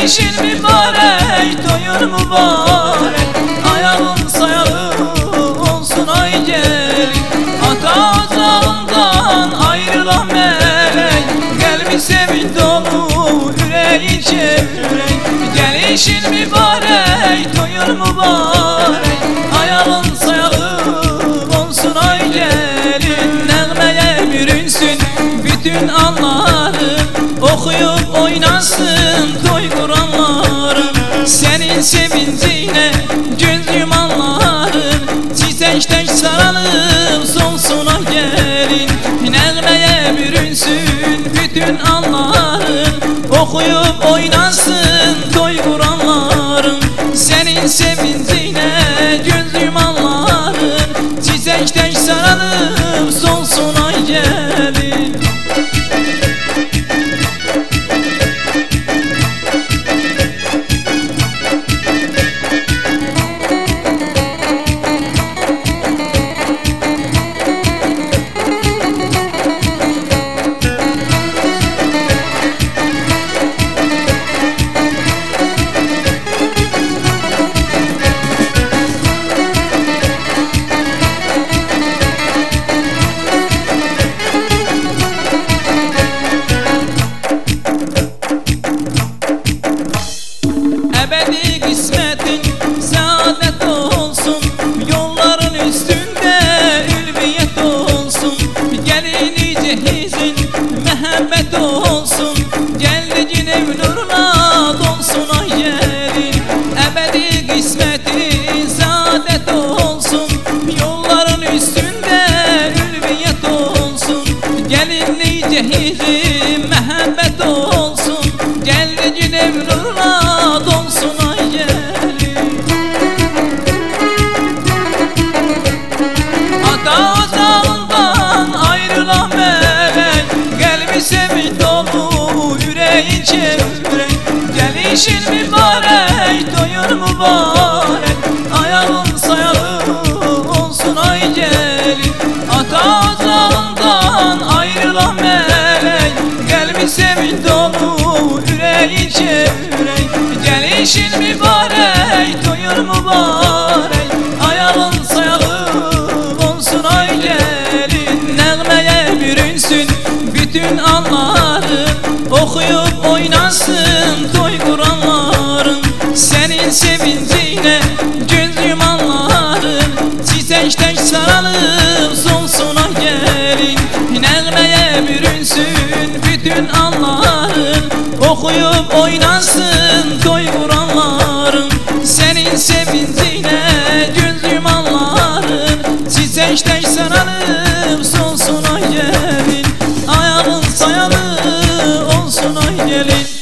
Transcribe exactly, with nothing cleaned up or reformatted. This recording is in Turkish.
Gelişin mübarek, toyun mübarek, ayağın sayalı olsun ay gelin. Ata ocağından ayrılan melek, kalbi sevinç dolu yüreği çevirek. Gelişin mübarek, toyun mübarek, ayağın sayalı olsun ay gelin. Nəğmeye bürünsün bütün anların, okuyup oynasın toy kuranların. Senin sevincine göz yumanların, çiçekten sarılıp solsuna gelin. Nəğmeye bürünsün bütün anların, okuyup oynasın toy kuranların. Senin sevincine göz yumanların, çiçekten sarılıp solsuna gelin. Ebedi kısmetin saadet olsun, yolların üstünde ülviyet olsun. Gelini cehizin mehabbet olsun, geldi ev nurla dolsun ay gelin. Ebedi kısmetin saadet olsun, yolların üstünde ülviyet olsun. Gelini cehizin mehabbet olsun, geldi ev nurla dolsun ay gelin. Ata ocağından ayrılan melek, kalbi sevinç dolu yüreği çevirek. Gelişin mübarek, toyun mübarek, ayağın sayalı olsun ay gelin. Ata ocağından ayrılan melek, kalbi sevinç dolu yüreği çevirek. Gelişin mübarek, toyun mübarek, ayağın sayalı olsun ay gelin. Nəğmeye bürünsün bütün anların, okuyup oynasın toy kuranların. Senin sevincine göz yumanların, çiçekten sarılıp solsun ay gelin. Nəğmeye bürünsün bütün anların, okuyup oynasın toy kuranların. Senin sevincine göz yumanların, çiçekten sarılıp solsun ay gelin. Ayağın sayalı olsun ay gelin.